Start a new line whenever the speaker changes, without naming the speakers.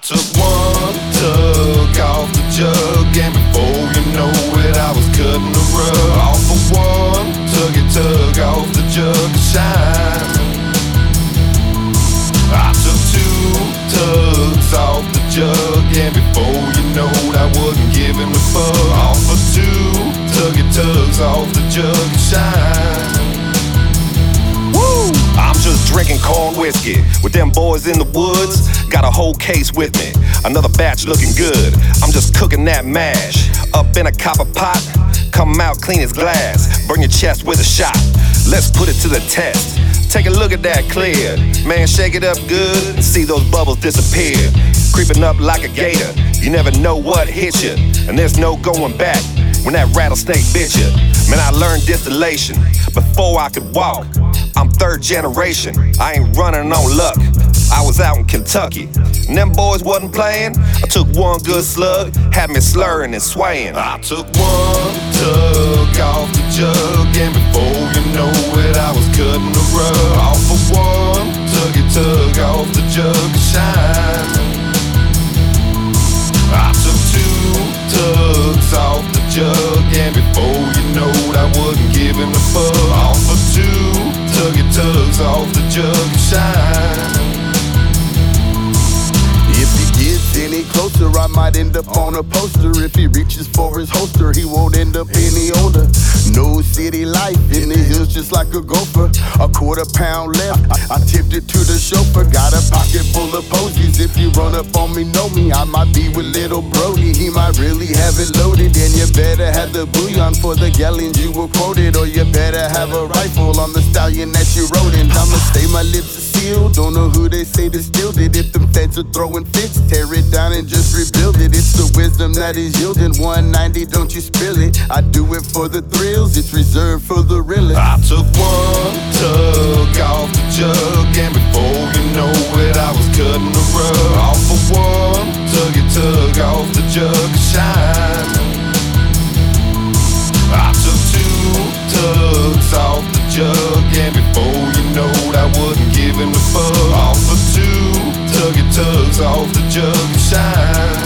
took one tug off the jug, and before you know it, I was cutting the rug off of one tug off the jug of shine. I took two tugs off the jug, and before you know it, I wasn't giving a fuck. Off of two tugs off the jug of shine. Woo! I'm just drinking corn whiskey with them boys in the woods. Got a whole case with me, another batch looking good. I'm just cooking that mash up in a copper pot. Come out clean as glass, burn your chest with a shot. Let's put it to the test. Take a look at that clear. Man, shake it up good and see those bubbles disappear. Creeping up like a gator, you never know what hits you, and there's no going back when that rattlesnake bit you. Man, I learned distillation before I could walk. I'm third generation, I ain't running on luck. I was out in Kentucky, and them boys wasn't playing. I took one good slug, had me slurring and swaying. I took one tug off the jug, and before you know it, I was cutting the rug off of one tug off the jug of shine. I took two tugs off the jug, and before you know it, I wasn't giving a fuck. Off of two tugs off the jug of shine.
If he gets any closer, I might end up on a poster. If he reaches for his holster, he won't end up any older. No city life in the hills, just like a gopher. A quarter pound left, I tipped it to the chauffeur. Got a pocket full of posies. If you run up on me, know me, I might be with little Brody. He might really have it loaded, and you better have the bouillon for the gallons you were quoted, or you better have a rifle on the stallion that you rode in. I'ma stay my lips are sealed. Don't know who they say distilled it. If them feds are throwing fits, tear it down and just rebuild it. It's the wisdom that is yielding. 190, don't you spill it. I do it for the thrills, it's reserved for the realest.
I took one tug off the jug, and before you know it, I was cutting the rug off of one tug off the jug of shine. I took two tugs off the jug, and before you know it, I wasn't giving a fuck. Off of two tugs off the jug of shine.